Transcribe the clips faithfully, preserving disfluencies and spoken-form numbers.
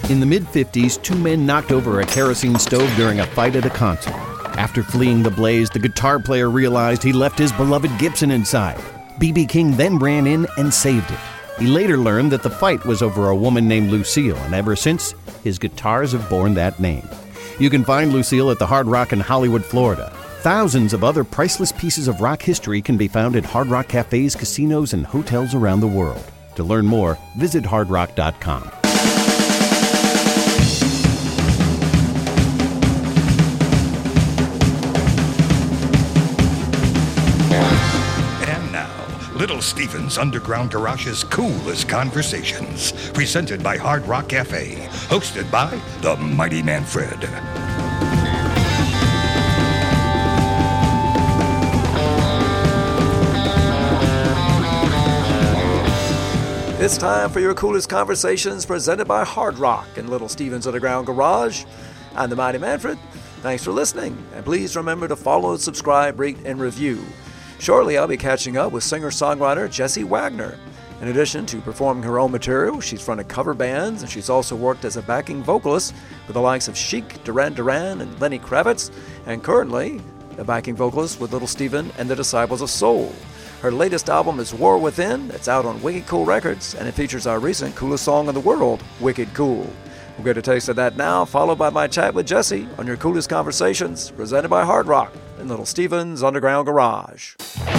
In the mid-fifties, two men knocked over a kerosene stove during a fight at a concert. After fleeing the blaze, the guitar player realized he left his beloved Gibson inside. B B. King then ran in and saved it. He later learned that the fight was over a woman named Lucille, and ever since, his guitars have borne that name. You can find Lucille at the Hard Rock in Hollywood, Florida. Thousands of other priceless pieces of rock history can be found at Hard Rock cafes, casinos, and hotels around the world. To learn more, visit hard rock dot com. Little Steven's Underground Garage's Coolest Conversations, presented by Hard Rock Cafe, hosted by the Mighty Manfred. It's time for your Coolest Conversations, presented by Hard Rock and Little Steven's Underground Garage. I'm the Mighty Manfred. Thanks for listening, and please remember to follow, subscribe, rate, and review. Shortly, I'll be catching up with singer-songwriter Jessie Wagner. In addition to performing her own material, she's fronted cover bands, and she's also worked as a backing vocalist with the likes of Chic, Duran Duran, and Lenny Kravitz, and currently a backing vocalist with Little Steven and the Disciples of Soul. Her latest album is War Within. It's out on Wicked Cool Records, and it features our recent coolest song in the world, Wicked Cool. We'll get a taste of that now, followed by my chat with Jessie on your Coolest Conversations, presented by Hard Rock and Little Steven's Underground Garage.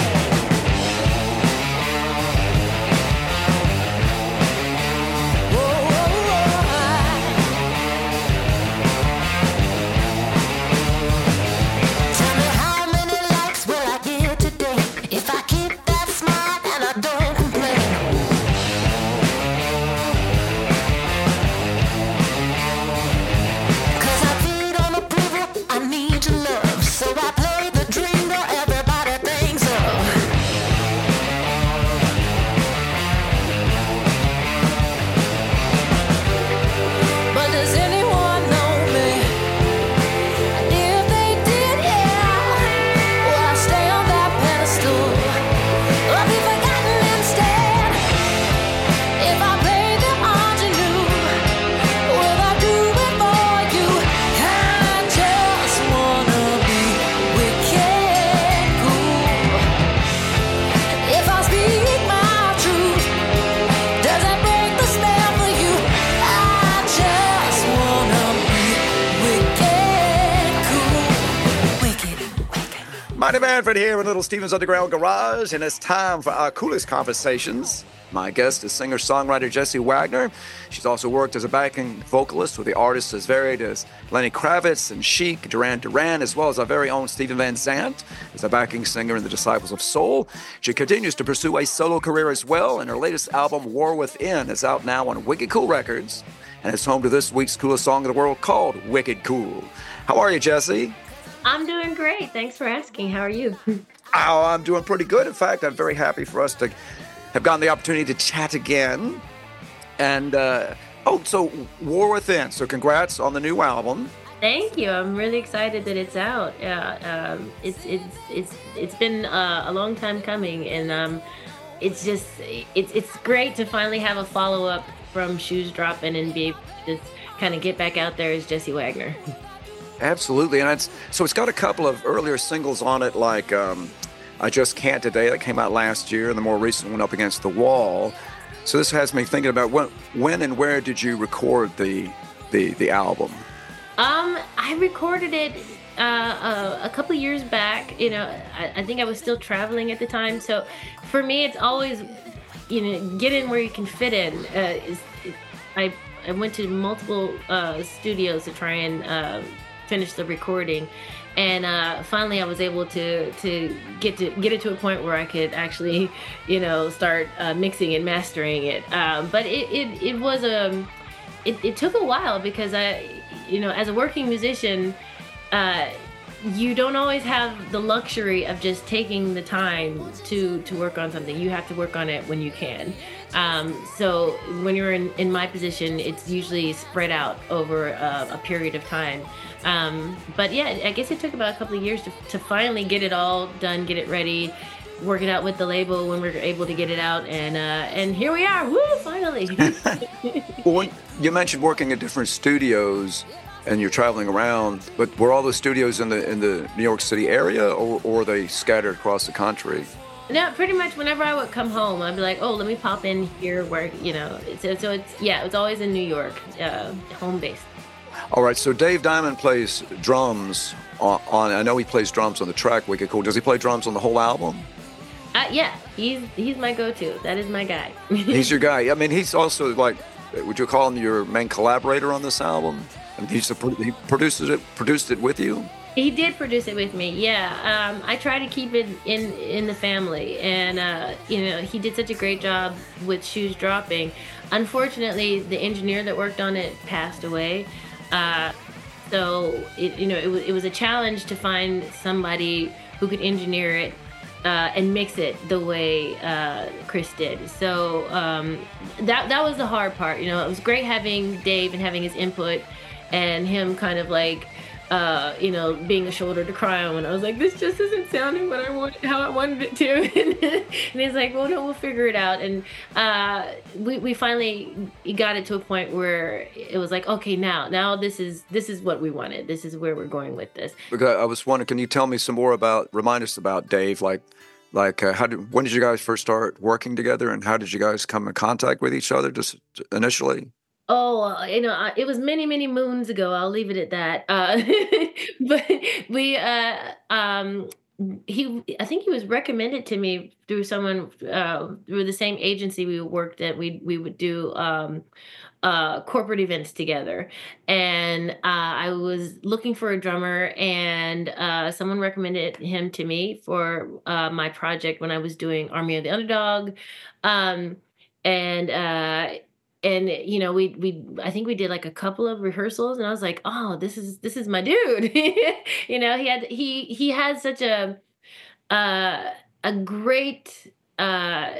Mighty Manfred here in Little Steven's Underground Garage, and it's time for our Coolest Conversations. My guest is singer-songwriter Jessie Wagner. She's also worked as a backing vocalist with the artists as varied as Lenny Kravitz and Chic, Duran Duran, as well as our very own Steven Van Zandt as a backing singer in the Disciples of Soul. She continues to pursue a solo career as well, and her latest album, War Within, is out now on Wicked Cool Records, and it's home to this week's coolest song in the world called Wicked Cool. How are you, Jessie? I'm doing great. Thanks for asking. How are you? Oh, I'm doing pretty good. In fact, I'm very happy for us to have gotten the opportunity to chat again. And, uh, oh, so War Within. So congrats on the new album. Thank you. I'm really excited that it's out. Uh, um, it's it's it's it's been uh, a long time coming, and um, it's just it's it's great to finally have a follow up from Shoes Dropping and be able to just kind of get back out there as Jessie Wagner. Absolutely, and it's so it's got a couple of earlier singles on it, like um, "I Just Can't Today" that came out last year, and the more recent one, "Up Against the Wall." So this has me thinking about when, when and where did you record the the the album? Um, I recorded it uh, uh, a couple years back. You know, I, I think I was still traveling at the time, so for me, it's always, you know, get in where you can fit in. Uh, is, it, I I went to multiple uh, studios to try and Uh, finish the recording, and uh, finally I was able to to get to get it to a point where I could actually, you know, start uh, mixing and mastering it. Um, but it, it it was a it, it took a while because I, you know, as a working musician, uh, you don't always have the luxury of just taking the time to to work on something. You have to work on it when you can. Um, so when you're in, in my position, it's usually spread out over uh, a period of time. Um, but yeah, I guess it took about a couple of years to, to finally get it all done, get it ready, working out with the label when we were able to get it out, and uh, and here we are, woo, finally. Well, when you mentioned working at different studios and you're traveling around, but were all the studios in the in the New York City area, or, or are they scattered across the country? No, pretty much whenever I would come home, I'd be like, oh, let me pop in here where, you know, so, so it's, yeah, it's always in New York, uh, home base. All right, so Dave Diamond plays drums on, on, I know he plays drums on the track Wicked Cool. Does he play drums on the whole album? Uh, yeah, he's he's my go-to. That is my guy. He's your guy. I mean, he's also like, would you call him your main collaborator on this album? And he's the, he produces it, produced it with you? He did produce it with me, yeah. Um, I try to keep it in, in the family, and uh, you know, he did such a great job with Shoes Dropping. Unfortunately, the engineer that worked on it passed away, uh, so it, you know, it was it was a challenge to find somebody who could engineer it uh, and mix it the way uh, Chris did. So um, that that was the hard part. You know, it was great having Dave and having his input, and him kind of like. Uh, you know, being a shoulder to cry on when I was like, this just isn't sounding what I want, how I wanted it to. And he's like, well, no, we'll figure it out. And uh, we we finally got it to a point where it was like, okay, now, now this is this is what we wanted. This is where we're going with this. Because I was wondering, can you tell me some more about, remind us about Dave, like, like uh, how did, when did you guys first start working together, and how did you guys come in contact with each other just initially? Oh, uh, you know, uh, it was many, many moons ago. I'll leave it at that. Uh, but we, uh, um, he, I think he was recommended to me through someone, uh, through the same agency we worked at. We we would do um, uh, corporate events together, and uh, I was looking for a drummer, and uh, someone recommended him to me for uh, my project when I was doing Army of the Underdog, um, and. Uh, And you know, we we I think we did like a couple of rehearsals, and I was like, oh, this is this is my dude. You know, he had he he had such a uh, a great uh,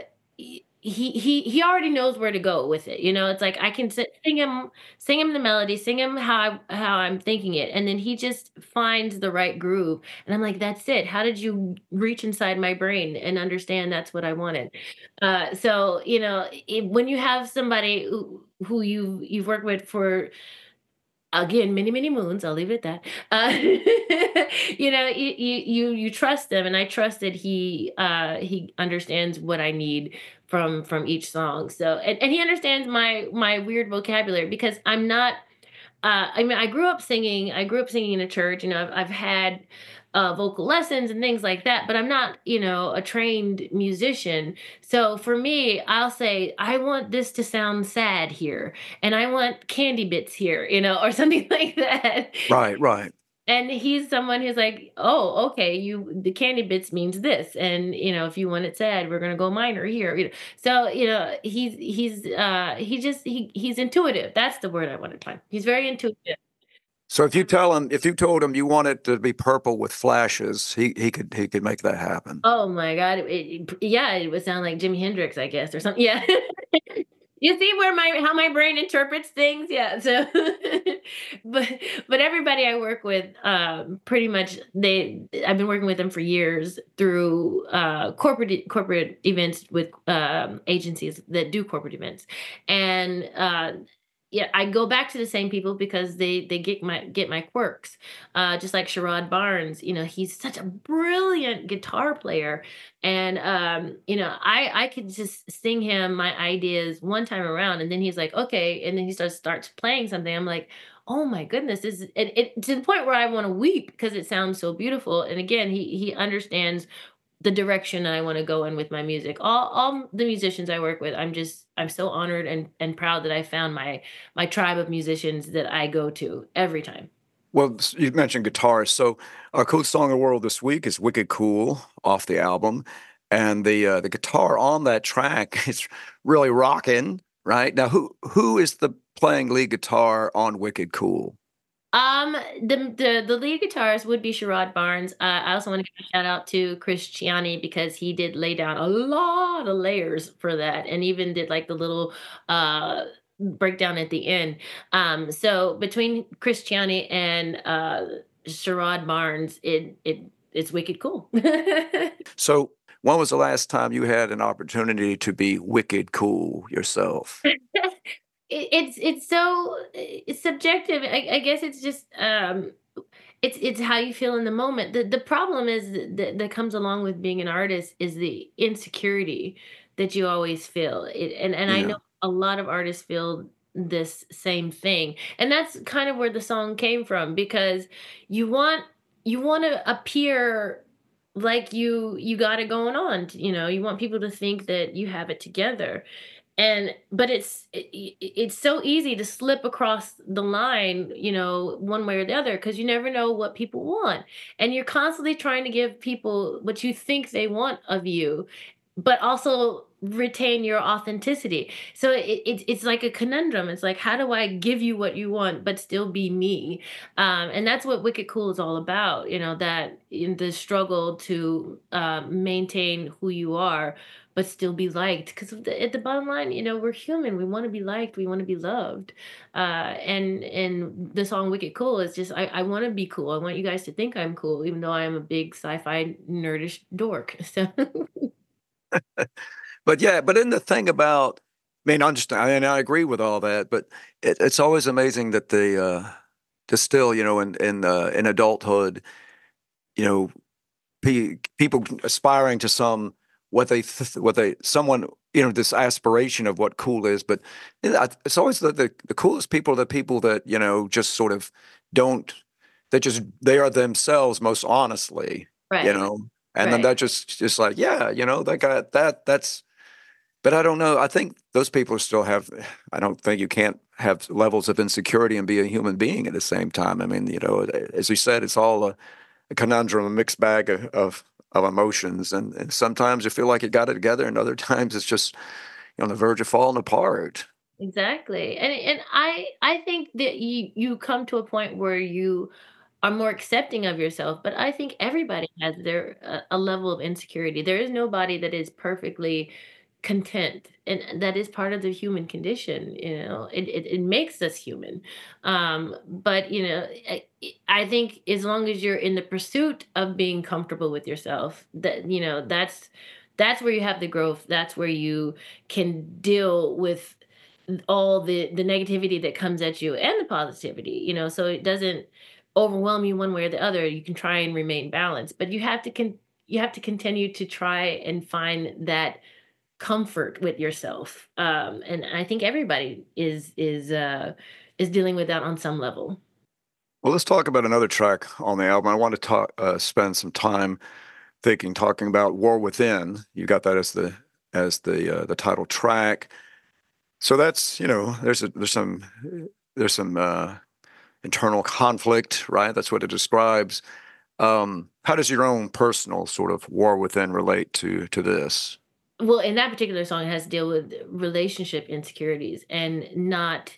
he he he already knows where to go with it. You know, it's like I can sit, sing him sing him the melody, sing him how I, how I'm thinking it, and then he just finds the right groove, and I'm like, that's it. How did you reach inside my brain and understand that's what I wanted? Uh, so you know, it, when you have somebody who, who you you've worked with for again many many moons, I'll leave it at that. Uh, you know, you, you you you trust them, and I trust that he uh, he understands what I need from from each song. So and, and he understands my my weird vocabulary, because I'm not. Uh, I mean, I grew up singing. I grew up singing in a church. You know, I've, I've had uh, vocal lessons and things like that, but I'm not, you know, a trained musician. So for me, I'll say, I want this to sound sad here, and I want candy bits here, you know, or something like that. Right, right. And he's someone who's like, oh, okay, you the candy bits means this, and you know, if you want it sad, we're gonna go minor here. You know, so you know, he's he's uh he just he he's intuitive. That's the word I want to find. He's very intuitive. So if you tell him, if you told him you want it to be purple with flashes, he he could he could make that happen. Oh my God, it, it, yeah, it would sound like Jimi Hendrix, I guess, or something. Yeah. You see where my how my brain interprets things, yeah. So, but but everybody I work with, um, pretty much they I've been working with them for years through uh, corporate corporate events with um, agencies that do corporate events, and uh, yeah, I go back to the same people because they they get my get my quirks. Uh, just like Sherrod Barnes, you know, he's such a brilliant guitar player, and um, you know, I I could just sing him my ideas one time around, and then he's like, okay, and then he starts starts playing something. I'm like, oh my goodness, this is it, it to the point where I want to weep because it sounds so beautiful. And again, he he understands the direction I want to go in with my music. All all the musicians I work with, I'm just I'm so honored and and proud that I found my my tribe of musicians that I go to every time. Well, you mentioned guitars. So our coolest song in the world this week is Wicked Cool off the album. And the uh, the guitar on that track is really rocking, right? Now, who who is the playing lead guitar on Wicked Cool? Um, the the the lead guitarist would be Sherrod Barnes. Uh, I also want to give a shout out to Chris Chiani because he did lay down a lot of layers for that, and even did like the little uh breakdown at the end. Um, so between Chris Chiani and uh Sherrod Barnes, it it it's wicked cool. So when was the last time you had an opportunity to be wicked cool yourself? It, it's it's so it's subjective. I, I guess it's just um, it's it's how you feel in the moment. The the problem is that, that comes along with being an artist is the insecurity that you always feel. It, and and I know Yeah, a lot of artists feel this same thing, and that's kind of where the song came from because you want you want to appear like you you got it going on. You know, you want people to think that you have it together, and but it's it, it's so easy to slip across the line, you know, one way or the other, because you never know what people want, and you're constantly trying to give people what you think they want of you, but also retain your authenticity. So it, it, it's like a conundrum. It's like, how do I give you what you want but still be me? Um, and that's what Wicked Cool is all about, you know, that in the struggle to uh, maintain who you are but still be liked, because at the bottom line, you know, we're human. We want to be liked, we want to be loved. uh and and the song Wicked Cool is just, i, I want to be cool. I want you guys to think I'm cool, even though I am a big sci-fi nerdish dork. So but yeah, but then the thing about, I mean, I understand, and I agree with all that, but it, it's always amazing that the uh, to still, you know, in in uh, in adulthood, you know, pe people aspiring to some what they th what they someone, you know, this aspiration of what cool is, but you know, it's always the, the the coolest people are the people that, you know, just sort of don't, they just they are themselves most honestly, you right, know, and then right. that just just like, yeah, you know, that guy, that that's, but I don't know. I think those people still have, I don't think you can't have levels of insecurity and be a human being at the same time. I mean, you know, as you said, it's all a, a conundrum, a mixed bag of, of, of emotions. And, and sometimes you feel like you got it together, and other times it's just, you're on the verge of falling apart. Exactly. And and I I think that you you come to a point where you are more accepting of yourself, but I think everybody has their uh, a level of insecurity. There is nobody that is perfectly content, and that is part of the human condition. You know, it it, it makes us human. Um, but you know, I, I think as long as you're in the pursuit of being comfortable with yourself, that you know, that's that's where you have the growth. That's where you can deal with all the the negativity that comes at you and the positivity, you know, so it doesn't overwhelm you one way or the other. You can try and remain balanced, but you have to con- you have to continue to try and find that comfort with yourself. Um, and I think everybody is is uh, is dealing with that on some level. Well, let's talk about another track on the album. I want to talk, uh, spend some time thinking, talking about War Within. You got that as the as the uh, the title track. So that's, you know, there's a there's some there's some uh, internal conflict, right? That's what it describes. Um, how does your own personal sort of war within relate to to this? Well, in that particular song, it has to deal with relationship insecurities and not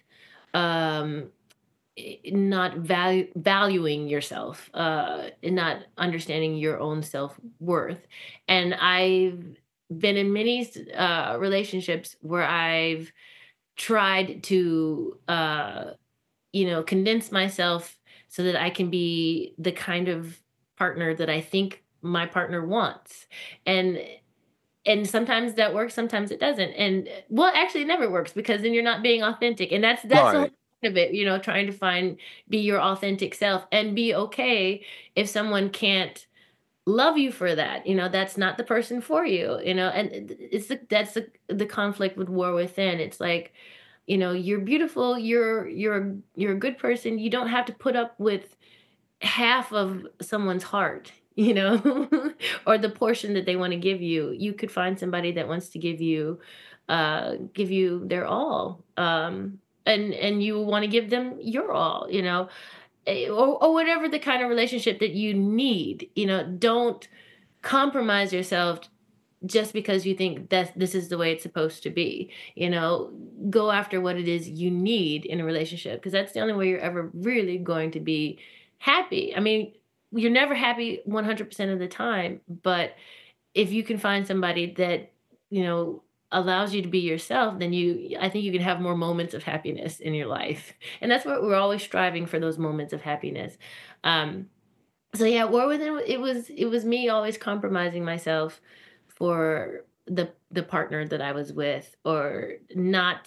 um i- not value valuing yourself, uh and not understanding your own self-worth. And I've been in many uh relationships where I've tried to uh you know condense myself so that I can be the kind of partner that I think my partner wants. and and sometimes that works, sometimes it doesn't. And well, actually, it never works, because then you're not being authentic, and that's that's the whole Right. point of it. You know, trying to find be your authentic self and be okay if someone can't love you for that. You know, that's not the person for you. You know, and it- it's the, that's the the conflict with War Within. It's like, you know, you're beautiful, you're you're you're a good person. You don't have to put up with half of someone's heart, you know, or the portion that they want to give you. You could find somebody that wants to give you uh give you their all. Um and and you want to give them your all, you know, eh, or, or whatever the kind of relationship that you need. You know, don't compromise yourself just because you think that this is the way it's supposed to be. You know, go after what it is you need in a relationship, because that's the only way you're ever really going to be happy. I mean, you're never happy one hundred percent of the time, but if you can find somebody that, you know, allows you to be yourself, then you I think you can have more moments of happiness in your life. And that's what we're always striving for, those moments of happiness. Um so yeah, War Within, it was it was me always compromising myself for the the partner that I was with, or not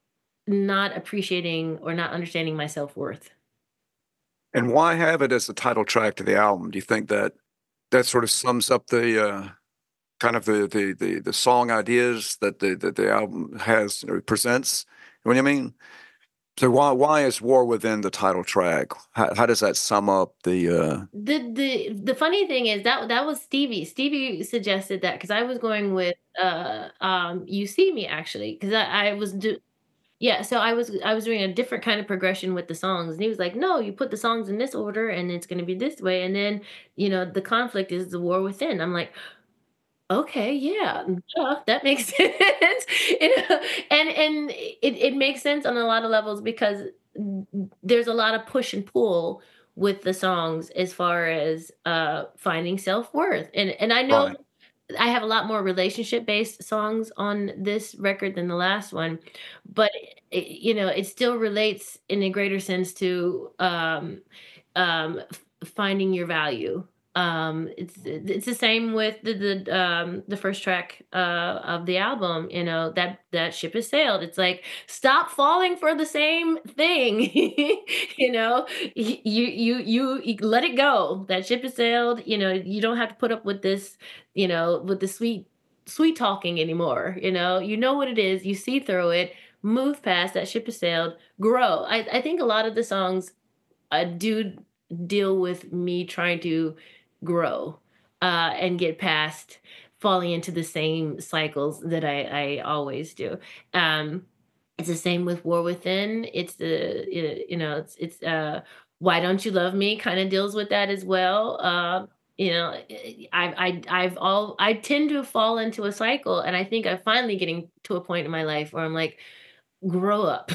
not appreciating or not understanding my self-worth. And why have it as the title track to the album? Do you think that that sort of sums up the uh, kind of the, the the the song ideas that the that the album has or presents? You know what I mean? So why why is War Within the title track? How, how does that sum up the? Uh... The the the funny thing is that that was Stevie. Stevie suggested that because I was going with uh um You See Me, actually, because I, I was do yeah, so I was I was doing a different kind of progression with the songs, and he was like, "No, you put the songs in this order, and it's gonna be this way, and then, you know, the conflict is the war within." I'm like, "Okay, yeah, duh, that makes sense." You know, and and it it makes sense on a lot of levels because there's a lot of push and pull with the songs as far as, uh, finding self-worth, and and I know Right. I have a lot more relationship-based songs on this record than the last one, but it, you know, it still relates in a greater sense to, um, um, f finding your value. Um, it's it's the same with the the, um, the first track, uh, of the album, you know, that that ship has sailed. It's like, stop falling for the same thing, you know? Y you you you you let it go. That ship has sailed, you know, you don't have to put up with this, you know, with the sweet sweet talking anymore, you know? You know what it is, you see through it, move past, that ship has sailed, grow. I I think a lot of the songs, uh, do deal with me trying to grow, uh, and get past falling into the same cycles that I I always do. Um, it's the same with War Within. It's the, y you know, it's it's, uh, Why Don't You Love Me kinda deals with that as well. Uh, you know, I I I've all I tend to fall into a cycle, and I think I'm finally getting to a point in my life where I'm like, grow up.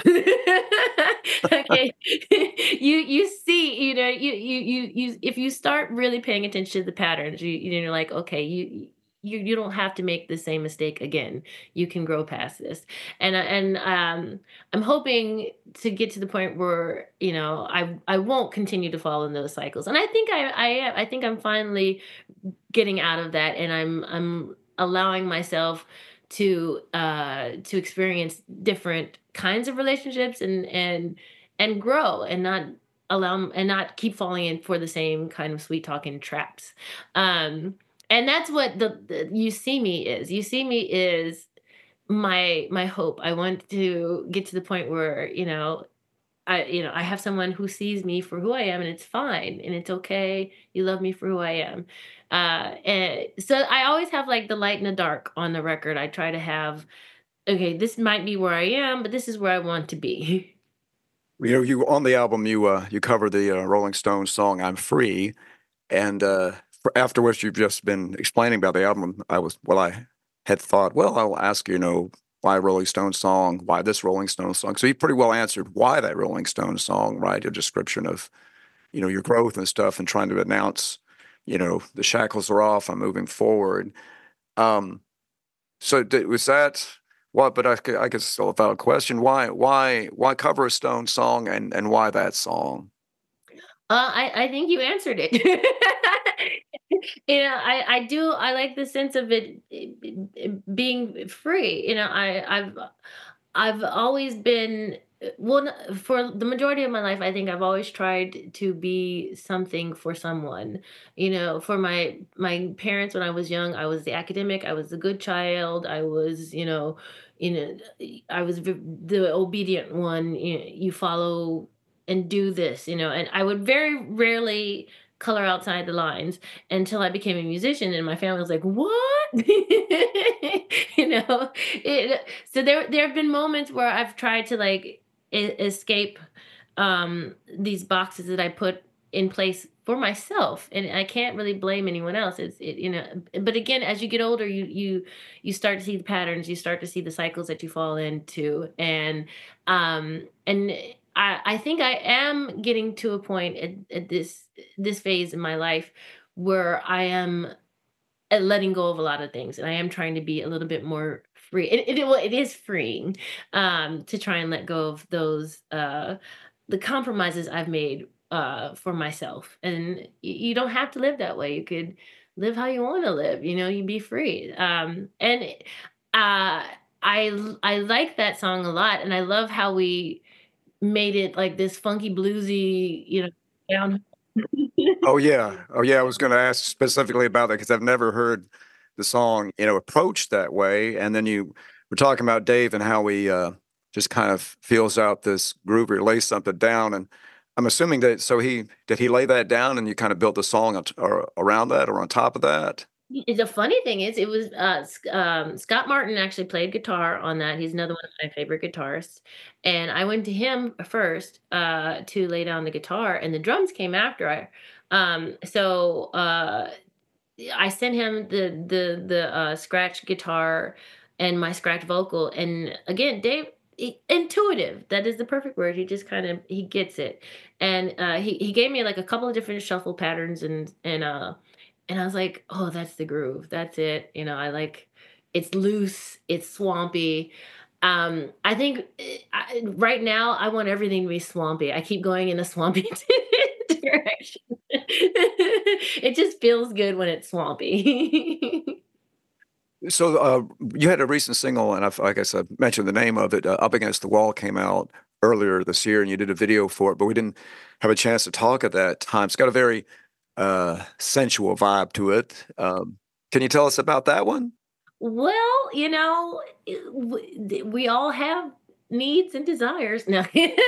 Okay. You you see, you know, you you you you if you start really paying attention to the patterns, you you're like, okay, you you you don't have to make the same mistake again. You can grow past this. And I- and um I'm hoping to get to the point where, you know, I I won't continue to fall in those cycles. And I think I I am. I think I'm finally getting out of that, and I'm I'm allowing myself to uh to experience different kinds of relationships, and and and grow, and not allow m- and not keep falling in for the same kind of sweet talking traps. Um and that's what the, the You See Me is. You See Me is my my hope. I want to get to the point where, you know, I you know, I have someone who sees me for who I am, and it's fine, and it's okay. You love me for who I am. Uh, and so I always have like the light and the dark on the record. I try to have, okay, this might be where I am, but this is where I want to be. You know, you on the album you uh you cover the uh, Rolling Stones song "I'm Free," and uh, for afterwards you've just been explaining about the album. I was well, I had thought, well, I'll ask you, you know, why Rolling Stones song, why this Rolling Stones song. So you pretty well answered why that Rolling Stones song, right? A description of, you know, your growth and stuff, and trying to announce, you know, the shackles are off, I'm moving forward. Um, so did, was that what? But I, could- I guess still a valid question. Why, why, why cover a Stone song, and and why that song? Uh, I I think you answered it. You know, I I do I like the sense of it, it- it being free. You know, I I've I've always been, uh, well, n- for the majority of my life, I think I've always tried to be something for someone. You know, for my my parents when I was young, I was the academic, I was the good child, I was, you know, you know, I was v- the obedient one. You, you follow and do this, you know, and I would very rarely color outside the lines until I became a musician, and my family was like, "What?" You know, it, so there there have been moments where I've tried to like e- escape, um these boxes that I put in place for myself, and I can't really blame anyone else. It's it, you know, but again, as you get older, you you you start to see the patterns, you start to see the cycles that you fall into, and um and I I think I am getting to a point at, at this this phase in my life where I am, uh, letting go of a lot of things, and I am trying to be a little bit more free. It it, well, it is freeing, um, to try and let go of those, uh, the compromises I've made, uh, for myself. And y- you don't have to live that way. You could live how you want to live. You know, you be free. Um, and uh, I I like that song a lot, and I love how we made it like this funky bluesy, you know, down. Oh, yeah. Oh, yeah, I was gonna ask specifically about that because 'cause I've never heard the song, you know, approached that way, and then you were talking about Dave and how he, uh, just kind of feels out this groove or lays something down, and I'm assuming that so he did he lay that down and you kinda built the song on t or around that or on top of that? The funny thing is, it was uh, S- um, Scott Martin actually played guitar on that. He's another one of my favorite guitarists, and I went to him first uh, to lay down the guitar, and the drums came after. I um, so uh, I sent him the the the uh, scratch guitar and my scratch vocal, and again, Dave. He, intuitive, that is the perfect word. He just kind of he gets it, and uh he, he gave me like a couple of different shuffle patterns, and and uh and I was like, "Oh, that's the groove. That's it." You know, I like it's loose, it's swampy. Um, I think eh, I, right now I want everything to be swampy. I keep going in a swampy direction. It just feels good when it's swampy. So, uh, you had a recent single, and I've I guess I mentioned the name of it, uh, "Up Against the Wall" came out earlier this year, and you did a video for it, but we didn't have a chance to talk at that time. It's got a very, uh, sensual vibe to it. Um, can you tell us about that one? Well, you know, eh, w- th- we all have needs and desires. No.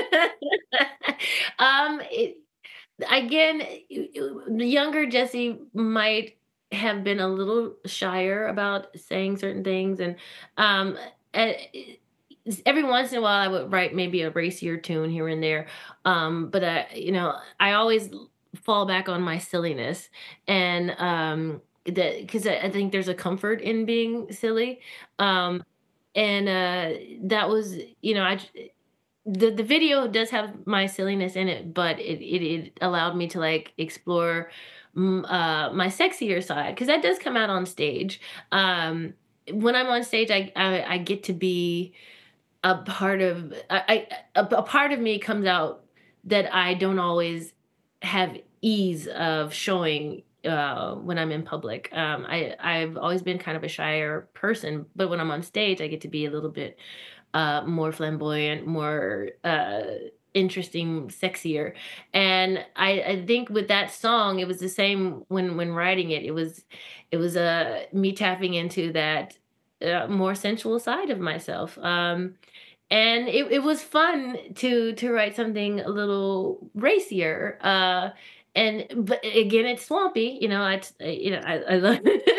um, it, again, y- y- the younger Jesse might have been a little shyer about saying certain things, and um, eh, s- every once in a while I would write maybe a racier tune here and there. Um, but uh, you know, I always fall back on my silliness, and um, that because I, I think there's a comfort in being silly. Um, and uh, that was, you know, I j- the the video does have my silliness in it, but it it, it allowed me to like explore mm, uh, my sexier side because that does come out on stage. Um, when I'm on stage, I, I I get to be a part of I, I a, a part of me comes out that I don't always have ease of showing uh, when I'm in public. Um, I I've always been kind of a shyer person, but when I'm on stage, I get to be a little bit uh, more flamboyant, more uh, interesting, sexier. And I, I think with that song, it was the same when when writing it. It was it was uh, me tapping into that uh, more sensual side of myself. Um, and it, it was fun to to write something a little racier. Uh, and but again, it's swampy. You know, I you know I, I love.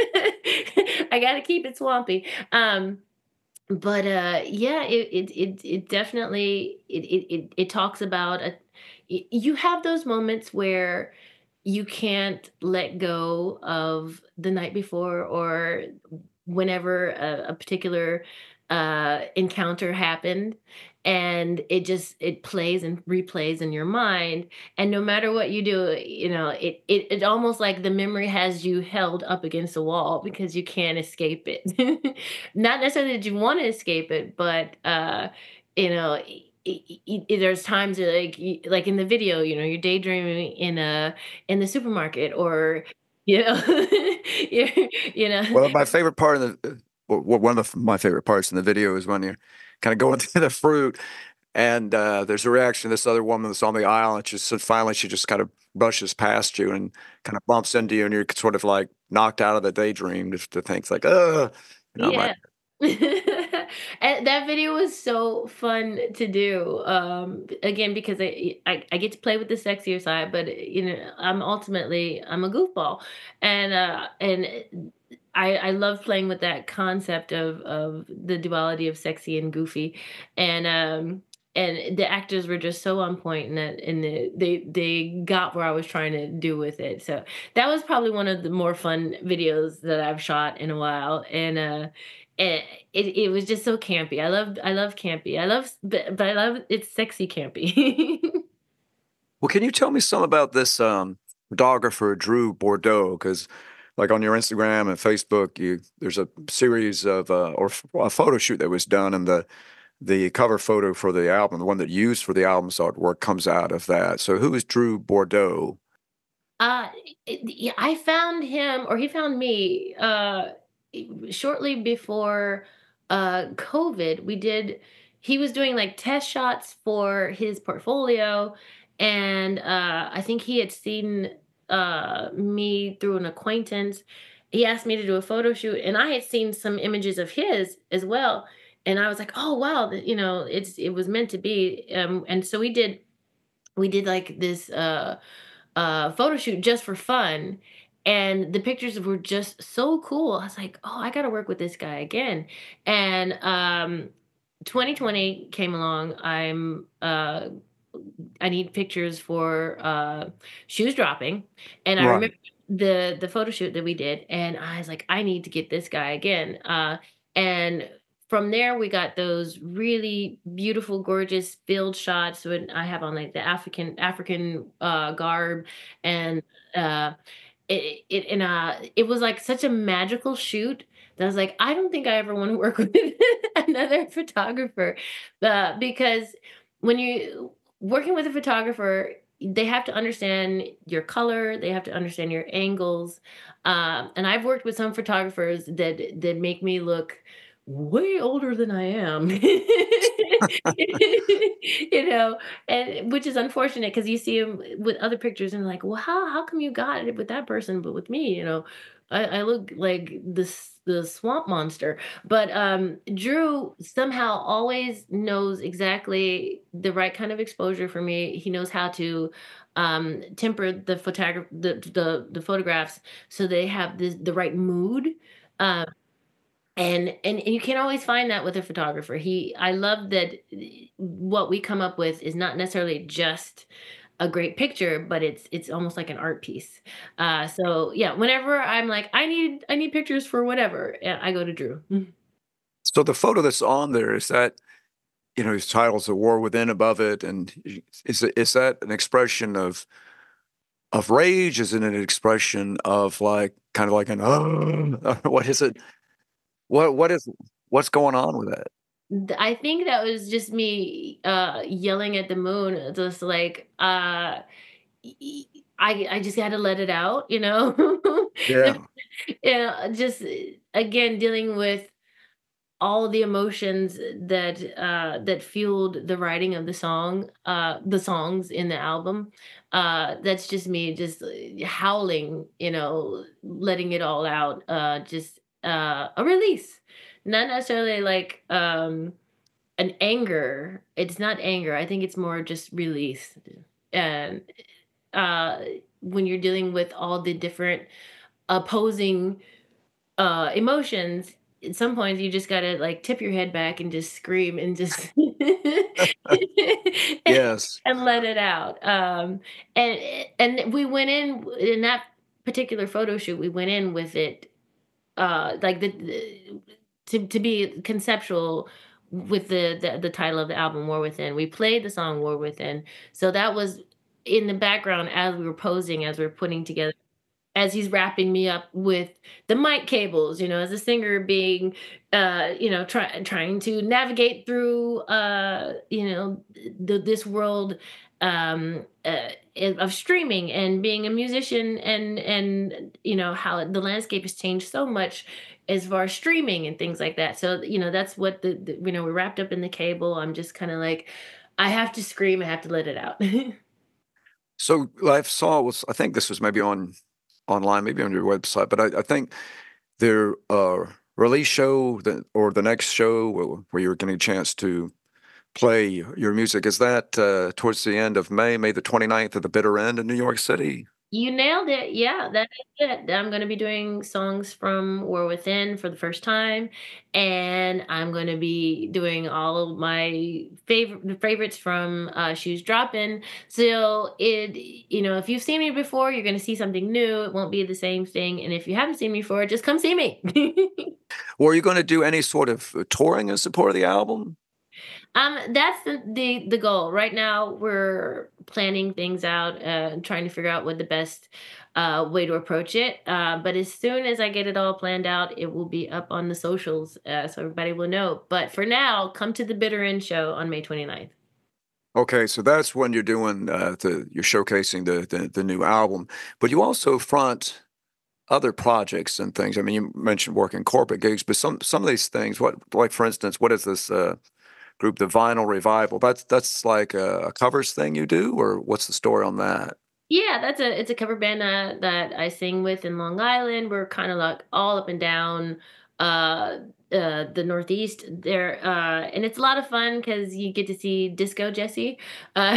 I got to keep it swampy. Um, but, uh, yeah, it it it it definitely it it it it talks about a y you have those moments where you can't let go of the night before or whenever a, a particular uh, encounter happened, and it just it plays and replays in your mind, and no matter what you do, you know it it, it almost like the memory has you held up against a wall because you can't escape it. Not necessarily that you want to escape it, but uh you know i- i- i- there's times that, like y- like in the video, you know you're daydreaming in a in the supermarket, or you know you you know Well, my favorite part of the uh, well, well, one of the my favorite parts in the video is when you're kinda going through the fruit and, uh, there's a reaction to this other woman that's on the aisle, and she so finally, she just kind of brushes past you and kinda bumps into you, and you're sort of, like, knocked out of the daydream just to think like, "Ugh," you know, I'm like Yeah. And that video was so fun to do. Um, again, because I, I I get to play with the sexier side, but you know, I'm ultimately I'm a goofball, and uh, and I I love playing with that concept of of the duality of sexy and goofy, and um and the actors were just so on point, and that and the, they they got where I was trying to do with it. So that was probably one of the more fun videos that I've shot in a while, and uh it, it it was just so campy. I love I love campy. I love but, but I love it's sexy campy. well, can you tell me some about this, um, photographer, Drew Bordeaux? Because, like, on your Instagram and Facebook, you there's a series of, uh or f a photo shoot that was done, and the the cover photo for the album, the one that you used for the album's artwork comes out of that. So who is Drew Bordeaux? Uh, it- yeah, I found him, or he found me, uh, shortly before uh, COVID. We did, he was doing like test shots for his portfolio, and uh, I think he had seen uh, me through an acquaintance. He asked me to do a photo shoot, and I had seen some images of his as well. And I was like, "Oh wow, th- you know, it's it was meant to be." Um, and so we did we did like this uh uh photo shoot just for fun, and the pictures were just so cool. I was like, oh, I gotta work with this guy again. And um twenty twenty came along. I'm uh I need pictures for uh shoes dropping, and I Right. remember the the photo shoot that we did, and I was like, I need to get this guy again. Uh and from there we got those really beautiful, gorgeous field shots when I have on like the african african uh garb. And uh it it and uh it was like such a magical shoot that I was like, I don't think I ever want to work with another photographer. Uh, because when you working with a photographer, they have to understand your color, they have to understand your angles. Um, and I've worked with some photographers that that make me look way older than I am. You know, and which is unfortunate because you see him with other pictures and like, well, how how come you got it with that person, but with me, you know, I, I look like this the swamp monster. But um, Drew somehow always knows exactly the right kind of exposure for me. He knows how to um, temper the photograph the, the the photographs so they have the the right mood. Um, and and and you can't always find that with a photographer. He I love that eh, what we come up with is not necessarily just a great picture, but it's it's almost like an art piece. Uh, so yeah, whenever I'm like, I need I need pictures for whatever, yeah, I go to Drew. So the photo that's on there, is that, you know, his titles "The War Within" above it, and y- is it is that an expression of of rage? Is it an expression of like kind of like an oh, what is it? What what is what's going on with that? Th- I think that was just me uh, yelling at the moon, just like uh, e- e- I I just had to let it out, you know. Yeah. Yeah, just uh, again dealing with all the emotions that uh that fueled the writing of the song, uh the songs in the album. Uh that's just me just uh, howling, you know, letting it all out. Uh just uh a release, not necessarily like um an anger. It's not anger, I think it's more just release. And uh when you're dealing with all the different opposing uh, emotions, at some points you just gotta like tip your head back and just scream and just Yes. and let it out. Um, and and we went in in that particular photo shoot. We went in with it uh, like the, the to to be conceptual with the, the the title of the album, War Within. We played the song War Within, so that was in the background as we were posing, as we were putting together, as he's wrapping me up with the mic cables, you know, as a singer being, uh, you know, try, trying to navigate through, uh, you know, the, this world um, uh, of streaming and being a musician, and and you know how the landscape has changed so much as far as streaming and things like that. So you know that's what the, the you know we're wrapped up in the cable. I'm just kind of like, I have to scream, I have to let it out. So I saw was I think this was maybe on online, maybe on your website, but I, I think their uh, release show that, or the next show where, where you're getting a chance to play your music, is that uh, towards the end of May, May the twenty-ninth at the Bitter End in New York City? You nailed it. Yeah, that is it. I'm going to be doing songs from War Within for the first time, and I'm going to be doing all of my favorite favorites from uh, Shoes Dropping. So it, you know, if you've seen me before, you're going to see something new. It won't be the same thing. And if you haven't seen me before, just come see me. Or are you going to do any sort of uh, touring in support of the album? Um, that's the, the the goal. Right now, we're planning things out, uh, and trying to figure out what the best uh, way to approach it. Uh, but as soon as I get it all planned out, it will be up on the socials, uh, so everybody will know. But for now, come to the Bitter End show on May 29th. Okay, so that's when you're doing uh, the you're showcasing the, the the new album, but you also front other projects and things. I mean, you mentioned working corporate gigs, but some some of these things, what like for instance, what is this uh, group, the Vinyl Revival? That's that's like a, a covers thing you do, or what's the story on that? Yeah, that's a it's a cover band uh, that I sing with in Long Island. We're kind of like all up and down uh uh the Northeast there, uh and it's a lot of fun because you get to see Disco Jesse. uh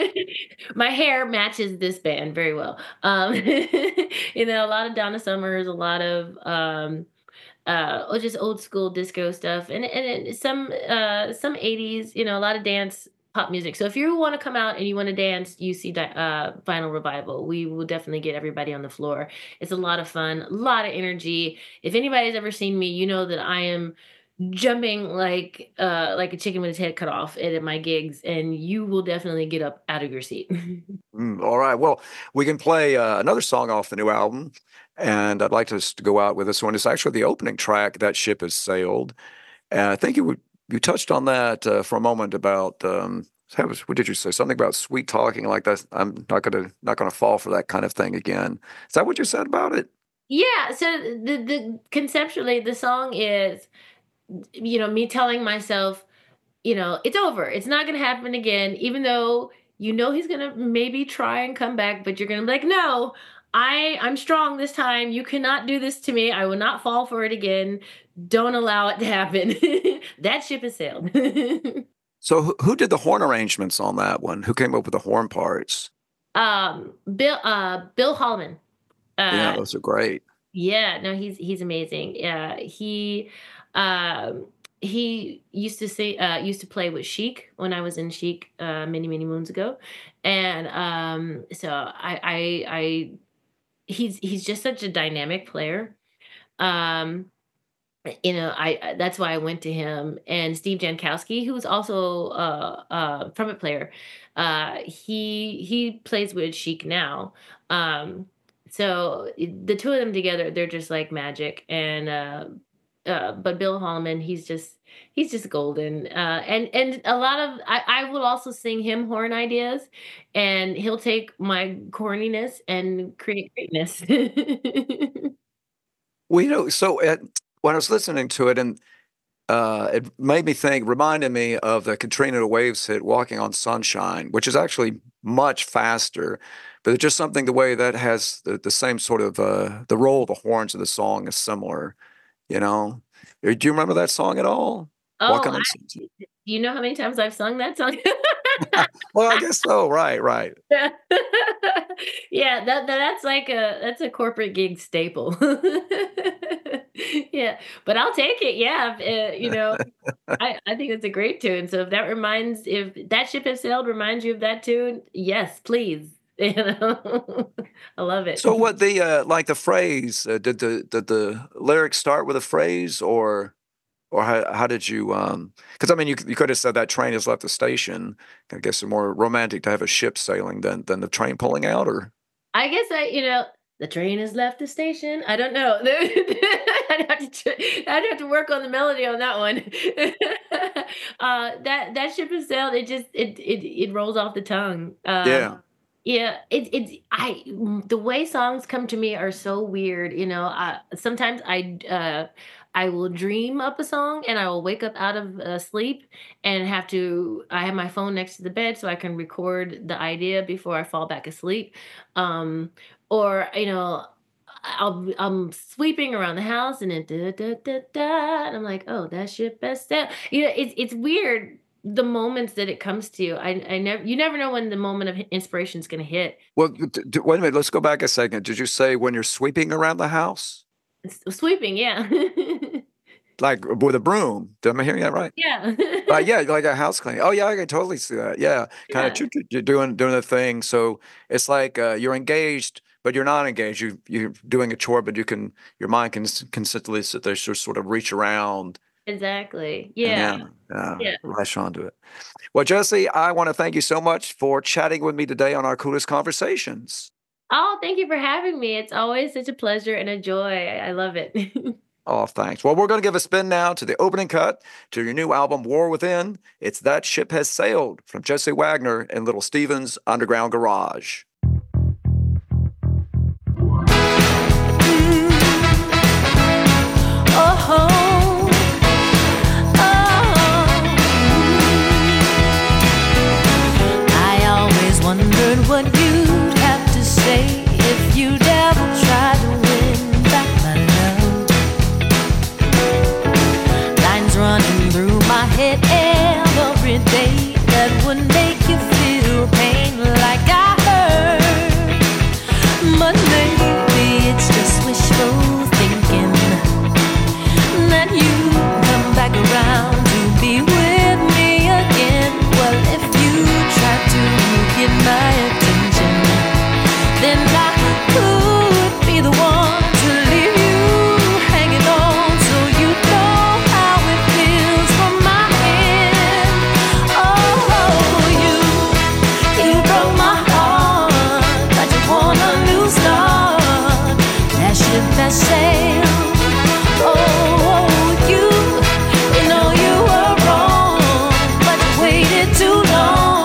my hair matches this band very well. um you know, a lot of Donna Summers, a lot of um uh or just old school disco stuff, and and it, some uh some eighties, you know, a lot of dance pop music. So if you want to come out and you want to dance, you see Di- uh Vinyl Revival. We will definitely get everybody on the floor. It's a lot of fun, a lot of energy. If anybody's ever seen me, you know that I am jumping like uh like a chicken with its head cut off at my gigs, and you will definitely get up out of your seat. Mm, all right. Well, we can play uh, another song off the new album, and I'd like us to go out with this one. It's actually the opening track, "That Ship Has Sailed." And I think you would, you touched on that uh, for a moment about um, that was, what did you say? Something about sweet talking like that. I'm not gonna not gonna fall for that kind of thing again. Is that what you said about it? Yeah, so the the conceptually the song is, you know, me telling myself, you know, it's over. It's not going to happen again, even though you know he's going to maybe try and come back, but you're going to be like, no, I I'm strong this time. You cannot do this to me. I will not fall for it again. Don't allow it to happen. That ship has sailed. So who, who did the horn arrangements on that one? Who came up with the horn parts? um, Bill uh Bill Holman. Yeah, Uh those are great. Yeah, no, he's he's amazing. Yeah, he um he used to say uh used to play with Chic when I was in Chic uh many many moons ago. And um so I I I he's he's just such a dynamic player. Um you know, I I- that's why I went to him. And Steve Jankowski, who's also uh uh trumpet player. Uh he he plays with Chic now. Um so i- the two of them together, they're just like magic. And uh uh but Bill Holman, he's just he's just golden. Uh and and a lot of I I will also sing him horn ideas, and he'll take my corniness and create greatness. Well, you know, so it, when I was listening to it, and uh, it made me think, reminded me of the Katrina Waves hit "Walking on Sunshine," which is actually much faster, but it's just something the way that has the, the same sort of uh, the role of the horns of the song is similar. You know, Uh, do you remember that song at all? Oh, "Walking on Sunshine." do you know how many times I've sung that song? Well, I guess so. Right, right. Yeah. Yeah, that that that's like a that's a corporate gig staple. Yeah, but I'll take it, yeah, uh, you know, I I think it's a great tune, so if that reminds if "That Ship Has Sailed" reminds you of that tune, yes, please, you know? I love it. So, what the uh, like the phrase? Uh, did the did the lyrics start with a phrase, or or how how did you? Um, because I mean, you c- you could have said that train has left the station. I guess it's more romantic to have a ship sailing than than the train pulling out, or I guess I, you know, the train has left the station. I don't know. I'd have to, tr- I'd have to work on the melody on that one. uh, that that ship has sailed. It just it it it rolls off the tongue. Um, yeah. yeah, it it I mm, the way songs come to me are so weird. You know, uh, sometimes I uh I will dream up a song and I will wake up out of uh, sleep and have to. I have my phone next to the bed so I can record the idea before I fall back asleep. Um, or you know, I'll I'm sweeping around the house and then da, da, da, da, and I'm like, oh, that ship has sailed. You know, it's it's weird the moments that it comes to you. I I never you never know when the moment of inspiration is going to hit. Well, d- d- wait a minute. Let's go back a second. Did you say when you're sweeping around the house, It's sweeping, yeah. like with a broom? Am I hearing that right? Yeah. Uh, yeah, like a house cleaning. Oh, yeah, I can totally see that. Yeah, kind Yeah, of you're doing doing the thing. So it's like uh, you're engaged, but you're not engaged. You you're doing a chore, but you can your mind can s- consistently sit there, just sort of reach around exactly. and Yeah. yeah, uh, Yeah. lash onto it. Well, Jesse, I want to thank you so much for chatting with me today on our coolest conversations. Oh, thank you for having me. It's always such a pleasure and a joy. I I love it. Oh, thanks. Well, we're going to give a spin now to the opening cut to your new album, War Within. It's That Ship Has Sailed from Jesse Wagner and Little Steven's Underground Garage. Wondered what you'd have to say if you'd ever try to win back my love. Lines running through my head every day that would make you feel pain like I heard. But maybe it's just wishful thinking that you come back around to be with me again. Well, if you try to get my attention, then I could be the one to leave you hanging on, so you know how it feels from my end. Oh, you, you broke my heart, but you want a new start. That ship has sailed. Oh, you, you know you were wrong, but you waited too long.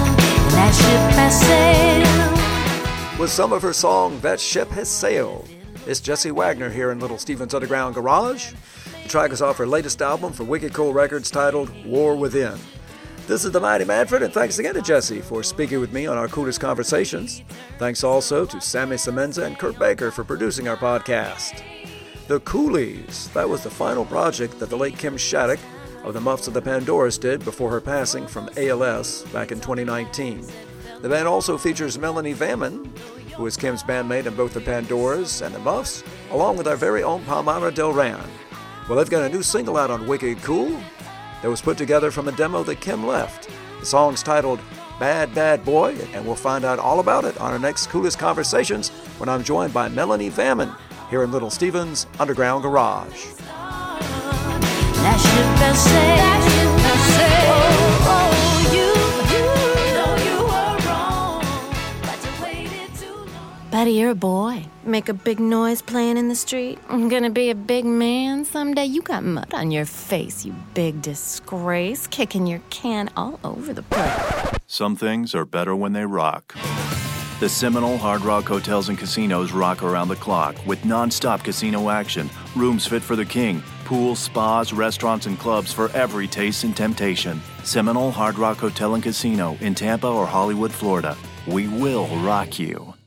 With some of her song, That Ship Has Sailed. It's Jesse Wagner here in Little Steven's Underground Garage. The track is off her latest album for Wicked Cool Records titled War Within. This is the Mighty Manfred, and thanks again to Jesse for speaking with me on our coolest conversations. Thanks also to Sammy Semenza and Kurt Baker for producing our podcast. The Coolies, that was the final project that the late Kim Shattuck of the Muffs of the Pandoras did before her passing from A L S back in twenty nineteen. The band also features Melanie Vaman, who is Kim's bandmate in both the Pandoras and the Muffs, along with our very own Palmyra Del Ran. Well, they've got a new single out on Wicked Cool that was put together from a demo that Kim left. The song's titled Bad Bad Boy, and we'll find out all about it on our next Coolest Conversations when I'm joined by Melanie Vaman here in Little Steven's Underground Garage. That ship has sailed. That ship has sailed. Oh, oh. Buddy, you're a boy. Make a big noise playing in the street. I'm gonna be a big man someday. You got mud on your face, you big disgrace. Kicking your can all over the place. Some things are better when they rock. The Seminole Hard Rock Hotels and Casinos rock around the clock with non-stop casino action, rooms fit for the king, pools, spas, restaurants, and clubs for every taste and temptation. Seminole Hard Rock Hotel and Casino in Tampa or Hollywood, Florida. We will rock you.